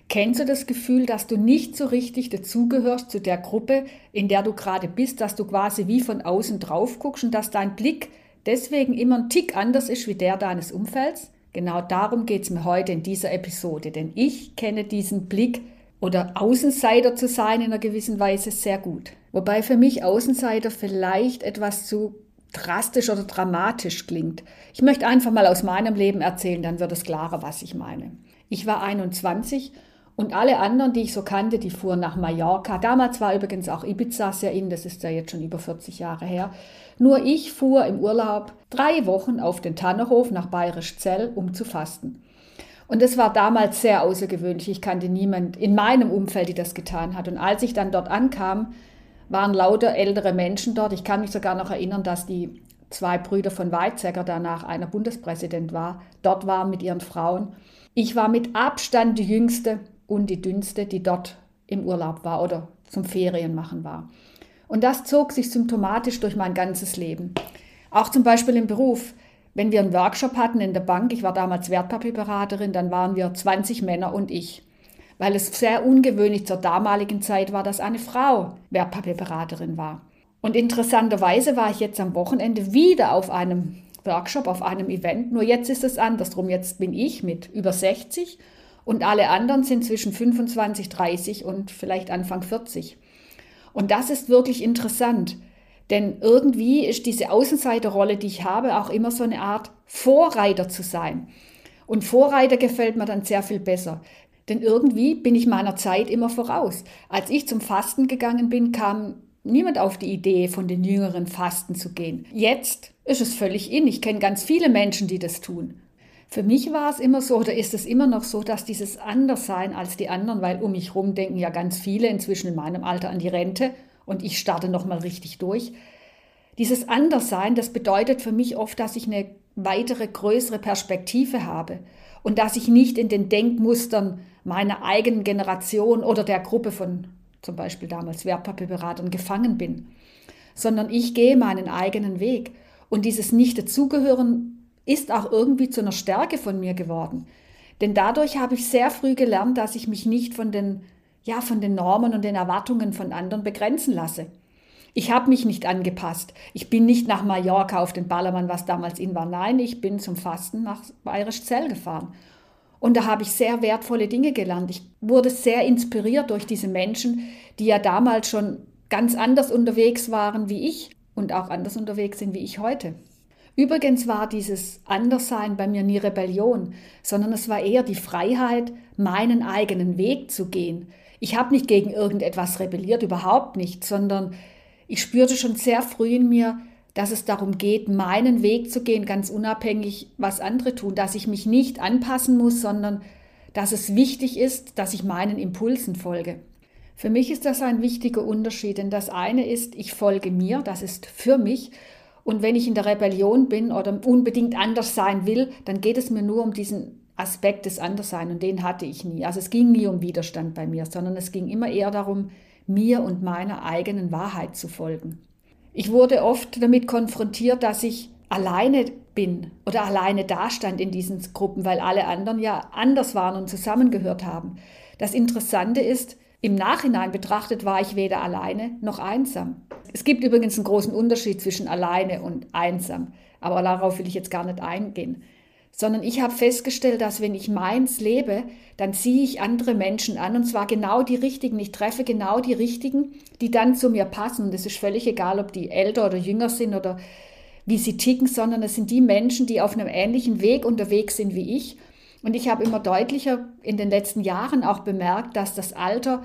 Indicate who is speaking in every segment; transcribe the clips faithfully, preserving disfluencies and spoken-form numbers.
Speaker 1: Kennst du das Gefühl, dass du nicht so richtig dazugehörst zu der Gruppe, in der du gerade bist, dass du quasi wie von außen drauf guckst und dass dein Blick deswegen immer ein Tick anders ist wie der deines Umfelds? Genau darum geht es mir heute in dieser Episode, denn ich kenne diesen Blick oder Außenseiter zu sein in einer gewissen Weise sehr gut. Wobei für mich Außenseiter vielleicht etwas zu drastisch oder dramatisch klingt. Ich möchte einfach mal aus meinem Leben erzählen, dann wird es klarer, was ich meine. Ich war einundzwanzig und alle anderen, die ich so kannte, die fuhren nach Mallorca. Damals war übrigens auch Ibiza sehr in, das ist ja jetzt schon über vierzig Jahre her. Nur ich fuhr im Urlaub drei Wochen auf den Tannerhof nach Bayerisch Zell, um zu fasten. Und das war damals sehr außergewöhnlich. Ich kannte niemand in meinem Umfeld, die das getan hat. Und als ich dann dort ankam, waren lauter ältere Menschen dort. Ich kann mich sogar noch erinnern, dass die zwei Brüder von Weizsäcker, danach einer Bundespräsident war, dort waren mit ihren Frauen. Ich war mit Abstand die Jüngste und die Dünnste, die dort im Urlaub war oder zum Ferienmachen war. Und das zog sich symptomatisch durch mein ganzes Leben. Auch zum Beispiel im Beruf. Wenn wir einen Workshop hatten in der Bank, ich war damals Wertpapierberaterin, dann waren wir zwanzig Männer und ich. Weil es sehr ungewöhnlich zur damaligen Zeit war, dass eine Frau Wertpapierberaterin war. Und interessanterweise war ich jetzt am Wochenende wieder auf einem Workshop, auf einem Event. Nur jetzt ist es andersrum. Jetzt bin ich mit über sechzig und alle anderen sind zwischen fünfundzwanzig, dreißig und vielleicht Anfang vierzig. Und das ist wirklich interessant. Denn irgendwie ist diese Außenseiterrolle, die ich habe, auch immer so eine Art Vorreiter zu sein. Und Vorreiter gefällt mir dann sehr viel besser. Denn irgendwie bin ich meiner Zeit immer voraus. Als ich zum Fasten gegangen bin, kam niemand auf die Idee, von den Jüngeren fasten zu gehen. Jetzt ist es völlig in. Ich kenne ganz viele Menschen, die das tun. Für mich war es immer so oder ist es immer noch so, dass dieses Anderssein als die anderen, weil um mich herum denken ja ganz viele inzwischen in meinem Alter an die Rente, und ich starte nochmal richtig durch. Dieses Anderssein, das bedeutet für mich oft, dass ich eine weitere, größere Perspektive habe und dass ich nicht in den Denkmustern meiner eigenen Generation oder der Gruppe von zum Beispiel damals Wertpapierberatern gefangen bin, sondern ich gehe meinen eigenen Weg. Und dieses Nicht-Dazugehören ist auch irgendwie zu einer Stärke von mir geworden. Denn dadurch habe ich sehr früh gelernt, dass ich mich nicht von den ja, von den Normen und den Erwartungen von anderen begrenzen lasse. Ich habe mich nicht angepasst. Ich bin nicht nach Mallorca auf den Ballermann, was damals in war. Nein, ich bin zum Fasten nach Bayerisch Zell gefahren. Und da habe ich sehr wertvolle Dinge gelernt. Ich wurde sehr inspiriert durch diese Menschen, die ja damals schon ganz anders unterwegs waren wie ich und auch anders unterwegs sind wie ich heute. Übrigens war dieses Anderssein bei mir nie Rebellion, sondern es war eher die Freiheit, meinen eigenen Weg zu gehen. Ich habe nicht gegen irgendetwas rebelliert, überhaupt nicht, sondern ich spürte schon sehr früh in mir, dass es darum geht, meinen Weg zu gehen, ganz unabhängig, was andere tun, dass ich mich nicht anpassen muss, sondern dass es wichtig ist, dass ich meinen Impulsen folge. Für mich ist das ein wichtiger Unterschied, denn das eine ist, ich folge mir, das ist für mich. Und wenn ich in der Rebellion bin oder unbedingt anders sein will, dann geht es mir nur um diesen Aspekt des Anderssein und den hatte ich nie. Also es ging nie um Widerstand bei mir, sondern es ging immer eher darum, mir und meiner eigenen Wahrheit zu folgen. Ich wurde oft damit konfrontiert, dass ich alleine bin oder alleine dastand in diesen Gruppen, weil alle anderen ja anders waren und zusammengehört haben. Das Interessante ist, im Nachhinein betrachtet war ich weder alleine noch einsam. Es gibt übrigens einen großen Unterschied zwischen alleine und einsam, aber darauf will ich jetzt gar nicht eingehen. Sondern ich habe festgestellt, dass wenn ich meins lebe, dann ziehe ich andere Menschen an und zwar genau die richtigen. Ich treffe genau die richtigen, die dann zu mir passen. Und es ist völlig egal, ob die älter oder jünger sind oder wie sie ticken, sondern es sind die Menschen, die auf einem ähnlichen Weg unterwegs sind wie ich. Und ich habe immer deutlicher in den letzten Jahren auch bemerkt, dass das Alter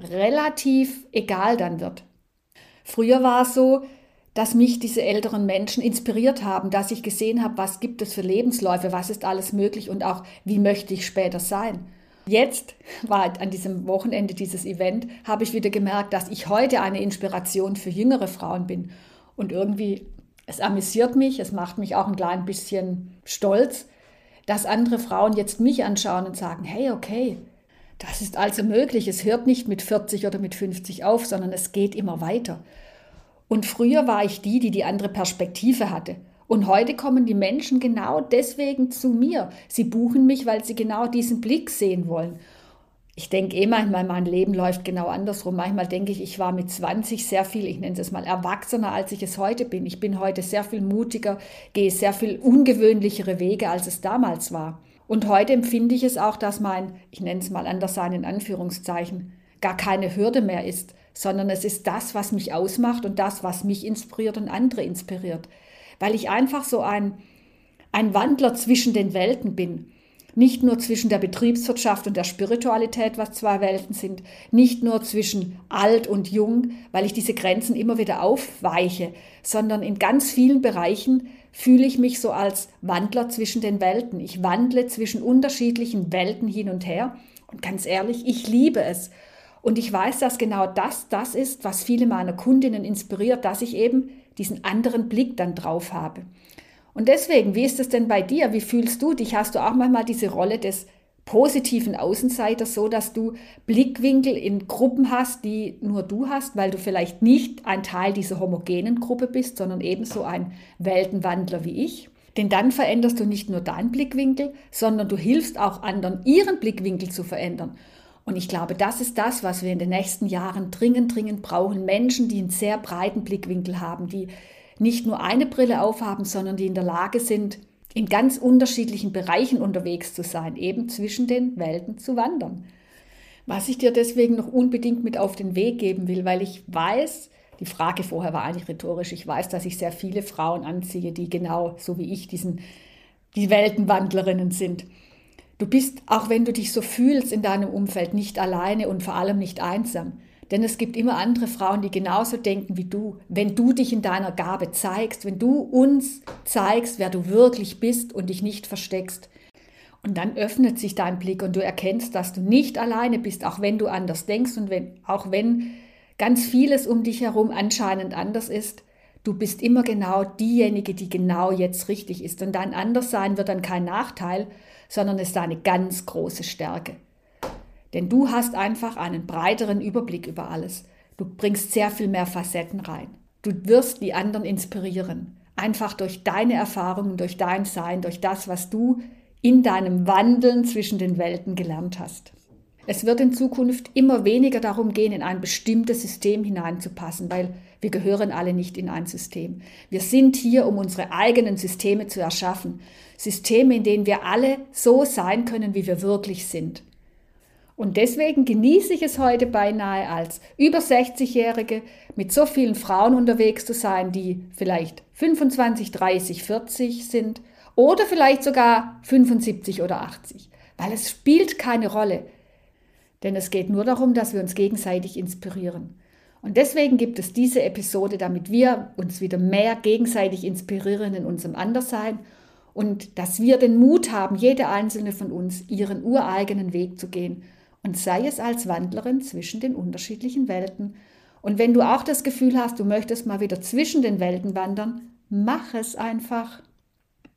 Speaker 1: relativ egal dann wird. Früher war es so, dass mich diese älteren Menschen inspiriert haben, dass ich gesehen habe, was gibt es für Lebensläufe, was ist alles möglich und auch, wie möchte ich später sein. Jetzt war an diesem Wochenende dieses Event, habe ich wieder gemerkt, dass ich heute eine Inspiration für jüngere Frauen bin. Und irgendwie, es amüsiert mich, es macht mich auch ein klein bisschen stolz, dass andere Frauen jetzt mich anschauen und sagen, hey, okay, das ist also möglich. Es hört nicht mit vierzig oder mit fünfzig auf, sondern es geht immer weiter. Und früher war ich die, die die andere Perspektive hatte. Und heute kommen die Menschen genau deswegen zu mir. Sie buchen mich, weil sie genau diesen Blick sehen wollen. Ich denke eh manchmal, mein Leben läuft genau andersrum. Manchmal denke ich, ich war mit zwanzig sehr viel, ich nenne es mal, erwachsener, als ich es heute bin. Ich bin heute sehr viel mutiger, gehe sehr viel ungewöhnlichere Wege, als es damals war. Und heute empfinde ich es auch, dass mein, ich nenne es mal Anderssein in Anführungszeichen, gar keine Hürde mehr ist, sondern es ist das, was mich ausmacht und das, was mich inspiriert und andere inspiriert. Weil ich einfach so ein, ein Wandler zwischen den Welten bin. Nicht nur zwischen der Betriebswirtschaft und der Spiritualität, was zwei Welten sind, nicht nur zwischen alt und jung, weil ich diese Grenzen immer wieder aufweiche, sondern in ganz vielen Bereichen fühle ich mich so als Wandler zwischen den Welten. Ich wandle zwischen unterschiedlichen Welten hin und her und ganz ehrlich, ich liebe es. Und ich weiß, dass genau das das ist, was viele meiner Kundinnen inspiriert, dass ich eben diesen anderen Blick dann drauf habe. Und deswegen, wie ist es denn bei dir? Wie fühlst du dich? Hast du auch manchmal diese Rolle des positiven Außenseiters, so dass du Blickwinkel in Gruppen hast, die nur du hast, weil du vielleicht nicht ein Teil dieser homogenen Gruppe bist, sondern ebenso ein Weltenwandler wie ich? Denn dann veränderst du nicht nur deinen Blickwinkel, sondern du hilfst auch anderen, ihren Blickwinkel zu verändern. Und ich glaube, das ist das, was wir in den nächsten Jahren dringend, dringend brauchen. Menschen, die einen sehr breiten Blickwinkel haben, die nicht nur eine Brille aufhaben, sondern die in der Lage sind, in ganz unterschiedlichen Bereichen unterwegs zu sein, eben zwischen den Welten zu wandern. Was ich dir deswegen noch unbedingt mit auf den Weg geben will, weil ich weiß, die Frage vorher war eigentlich rhetorisch, ich weiß, dass ich sehr viele Frauen anziehe, die genau so wie ich diesen, die Weltenwandlerinnen sind. Du bist, auch wenn du dich so fühlst in deinem Umfeld, nicht alleine und vor allem nicht einsam. Denn es gibt immer andere Frauen, die genauso denken wie du. Wenn du dich in deiner Gabe zeigst, wenn du uns zeigst, wer du wirklich bist und dich nicht versteckst. Und dann öffnet sich dein Blick und du erkennst, dass du nicht alleine bist, auch wenn du anders denkst und wenn, auch wenn ganz vieles um dich herum anscheinend anders ist. Du bist immer genau diejenige, die genau jetzt richtig ist. Und dein Anderssein wird dann kein Nachteil, sondern ist eine ganz große Stärke. Denn du hast einfach einen breiteren Überblick über alles. Du bringst sehr viel mehr Facetten rein. Du wirst die anderen inspirieren. Einfach durch deine Erfahrungen, durch dein Sein, durch das, was du in deinem Wandeln zwischen den Welten gelernt hast. Es wird in Zukunft immer weniger darum gehen, in ein bestimmtes System hineinzupassen, weil wir gehören alle nicht in ein System. Wir sind hier, um unsere eigenen Systeme zu erschaffen. Systeme, in denen wir alle so sein können, wie wir wirklich sind. Und deswegen genieße ich es heute beinahe als über sechzigjährige mit so vielen Frauen unterwegs zu sein, die vielleicht fünfundzwanzig, dreißig, vierzig sind oder vielleicht sogar fünfundsiebzig oder achtzig. Weil es spielt keine Rolle. Denn es geht nur darum, dass wir uns gegenseitig inspirieren. Und deswegen gibt es diese Episode, damit wir uns wieder mehr gegenseitig inspirieren in unserem Anderssein und dass wir den Mut haben, jede einzelne von uns ihren ureigenen Weg zu gehen. Und sei es als Wandlerin zwischen den unterschiedlichen Welten. Und wenn du auch das Gefühl hast, du möchtest mal wieder zwischen den Welten wandern, mach es einfach.